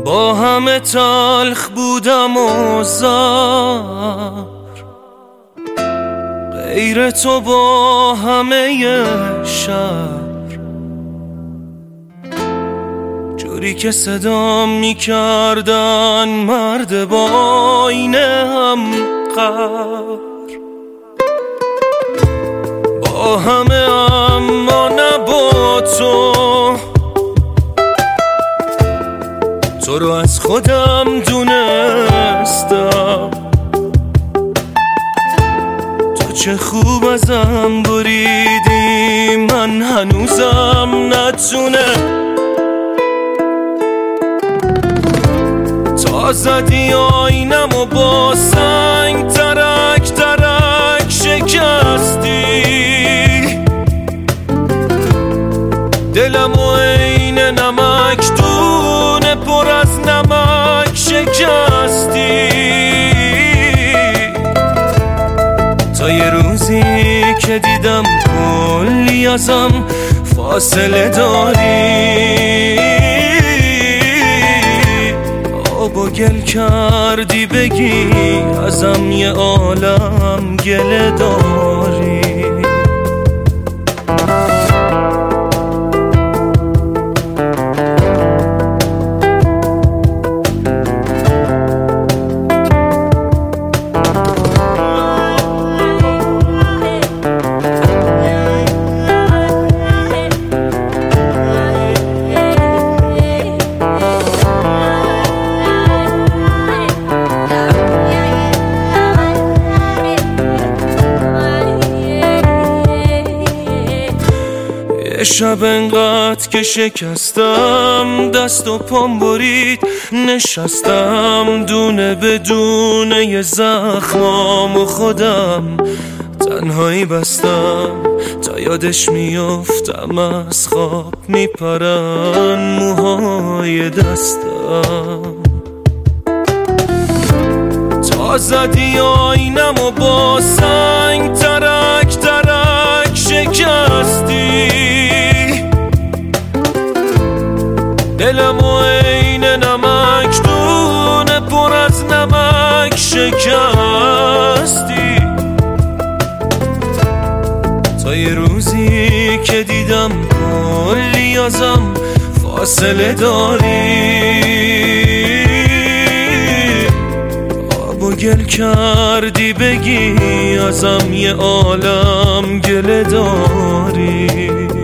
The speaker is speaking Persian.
با همه تلخ بودم و زار، غیر تو با همه شهر، جوری که صدام میکردن مرد با این هم قهر. با همه اما نه با تو رو از خودم دونستم. تو چه خوب ازم بریدی، من هنوزم نتونه. تا زدی آینم و با سنگ ترک ترک شکستی، دلم و عین نمک دونه پر از نمک شکستی. تا یه روزی که دیدم کلی ازم فاصله داری، آب و گل کردی بگی ازم یه عالم گله داری. شب انقدر که شکستم، دست و پام برید نشستم، دونه به دونه ی زخمام و خودم تنهایی بستم. تا یادش میافتم از خواب میپرن موهای دستم. تا زدی آینم و با سنگ ترک ترک شکستی، دلم و عین نمک دونه پر از نمک شکستی. تا یه روزی که دیدم کلی ازم فاصله داری، آب و گل کردی بگی ازم یه عالم گله داری.